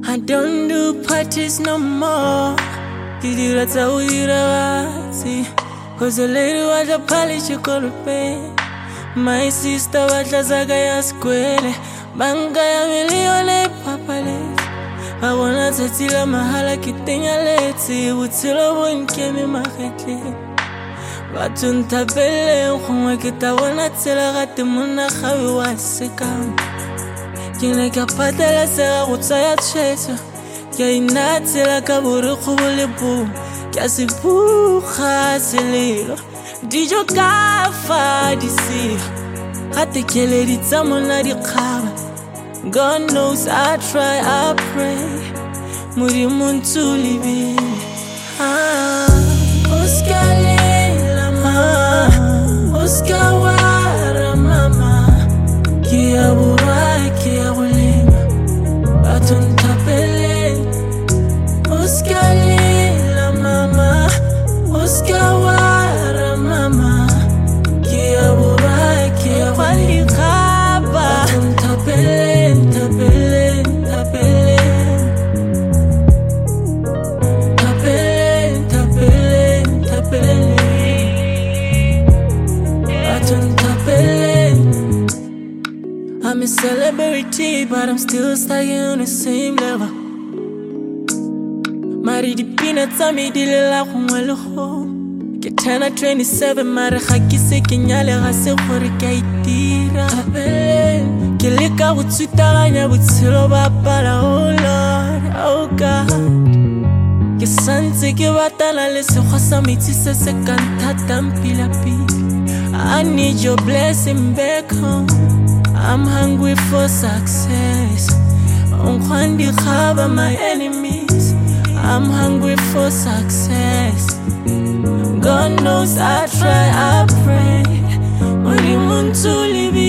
I don't do parties no more. Kidirata uirawati. Cause the lady was a polish you could pay. My sister was a zagaya square. Banga ya milione papale. I wanna tatila mahala kitenya leti. Utila wonkemi mahete. Batunta bele ukhumwe kita wana tila gati muna khawi wasikam. Kine kapatela sera utsaya chesa. Kia inatila kaburi kubuli boom. Kia sibuha sililo. Dijo kafa disi. Hate kele ditamona di kaba. God knows I try, I pray. Muri muntu libi. Oscar lela mama. Oscar wara mama. Kia burai, kia bulima. Batun tapele. Oscar lela mama. Oscar wara mama. Kia burai, kia bulima. Batun tapele. I'm a celebrity, but I'm still staying on the same level. Mari di peanuts, I'm a dealer kumwelo home. Ketana 27, mara hakise kenyale rase hori kaitira. Keleka utsutaganya butsilo bapala, oh Lord, oh God. Kesante ke batala lese khwasa mitise se kantata mpilapi. I need your blessing back home. I'm hungry for success. Unkwandi khaba my enemies. I'm hungry for success. God knows I try, I pray. Muri muntu libi.